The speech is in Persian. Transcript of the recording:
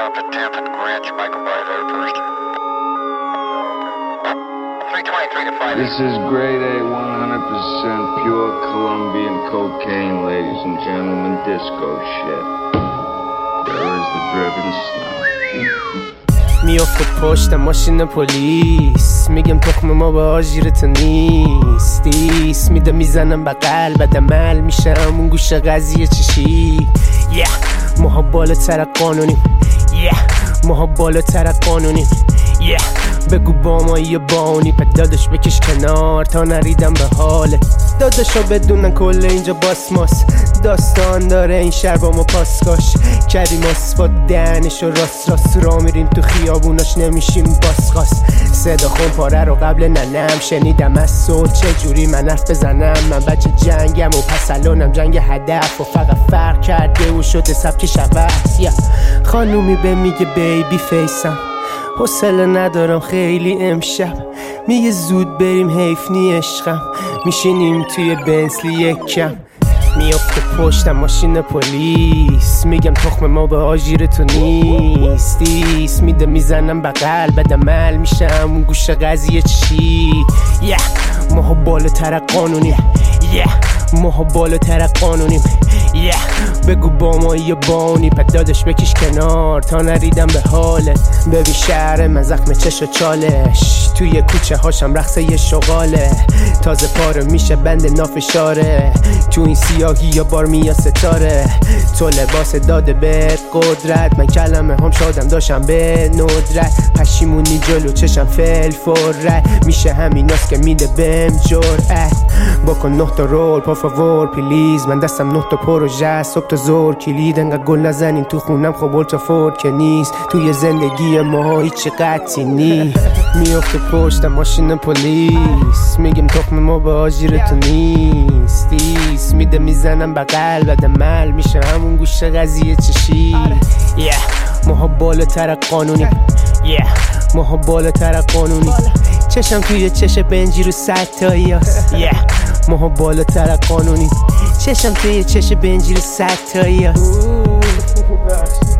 stopped at 10th and Grant. Michael by there first. 323 to 5. This is grade A, 100% pure Colombian cocaine, ladies and gentlemen, disco shit. There is the driven snow. میافته پشت ماشین پلیس، میگم تخم ما به آژیرت نیست. میده میزنم به قلبت عمل میشه همون گوشه قضیه چشی. ماها بالاتر قانونیم، ماها بالاتر قانونیم. بگو با ما یه بانی داداش بکش کنار تا نریدم به حاله. داداشا بدونن کل اینجا باسماس، داستان داره این شهر با ما پاسکاش. کردیم آسفاد دهنش و راست را میریم تو خیابوناش نمیشیم باسخاس. صدا خون پاره رو قبل ننم شنیدم از صلح چجوری من حرف بزنم. من بچه جنگم و پس الانم جنگ هدف و فقط فرق کرده و شده سبک شبست. خانومی به میگه بیبی فیسم، حوصله ندارم خیلی امشب. میگه زود بریم حیف نی عشقم، میشینیم توی بنسلی یک کم. میافته پشتم ماشین پلیس، میگم تخم ما به آژیر تو نیست. میده میزنم به قلبت عمل میشه همون گوشه قضیه چی. ماها بالاتر قانونیم، ماها بالاتر قانونیم. بگو با ما یه بانی داداش بکش کنار تا نریدم به حالت. ببین شهر من زخم چش و چالش، توی کوچه هاشم رقص یه شغاله. تازه پاره میشه بند نافشاره، تو این سیاهی یا بار میا ستاره. تو لباس داده به قدرت، من کلمه هم شادم داشتم به ندرت. پشیمونی جلو چشم فل فرت، میشه همیناست که میده بهم جرأت. بکن 9 تا رول پا فاور پلیز، من دستم 9 تا پروژه صبح تا زور. کلید انقدر گل نزنین تو خونم خب اولتا فورد که نیست. توی زندگی ما هیچ قطعی نی. میافته پشت ماشین پلیس، میگم تخم ما به آژیر تو نیست. میده میزنم به قلبت عمل میشه همون گوشه قضیه چشی. ماها بالاتر قانونیم، ماها بالاتر قانونیم. چشم توی چش بنجی رو 100 تایی هست. ماها بالاتر قانونیم، چشم توی چش بنجی رو 100 تایی هست.